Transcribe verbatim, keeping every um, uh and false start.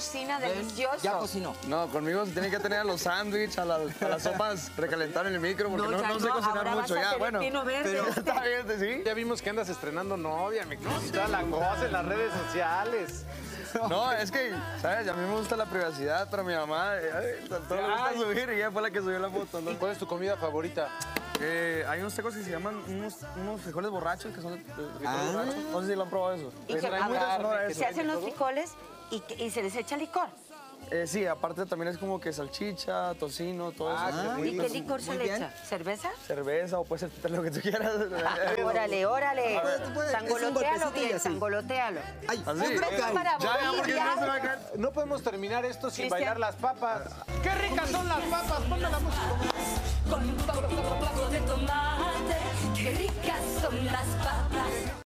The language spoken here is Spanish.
cocina delicioso. Ya cocinó. No, conmigo se tiene que tener a los sándwiches, a, las- a las sopas, recalentar en el micro, porque no, ya no sé cocinar ahora mucho. vas a Ya, hacer bueno. el pino verde, Pero este. está bien, sí. Ya vimos que andas estrenando novia, mi no, toda la cosa en las redes sociales. No, es que, ¿sabes? A mí me gusta la privacidad, pero mi mamá, eh, todo le gusta Ay. subir y ella fue la que subió la foto, ¿no? ¿Cuál es tu comida favorita? Eh, hay unos tacos que se llaman unos, unos frijoles borrachos, que son de- de frijoles Ah. borrachos. No sé si lo han probado eso. Y Es que, muy a de ver, Sonora eso. se hacen los frijoles y, que- y se les echa licor. Eh, sí, aparte también es como que salchicha, tocino, todo Ah, eso. qué Ah, ¿Y rico. qué licor se Muy le bien. echa? ¿Cerveza? Cerveza o puede ser lo que tú quieras. Órale, órale. Puede- puede- es un Sangolotealo golpecito y bien, así. sangolotealo. Ay, Así. otro Es cae. para Ya, ya, porque morir, no se va ya. a caer. No podemos terminar esto sin Cristian. bailar las papas. ¡Qué ricas son las papas! Ponme la música. Con un poco, poco de tomate, qué ricas son las papas.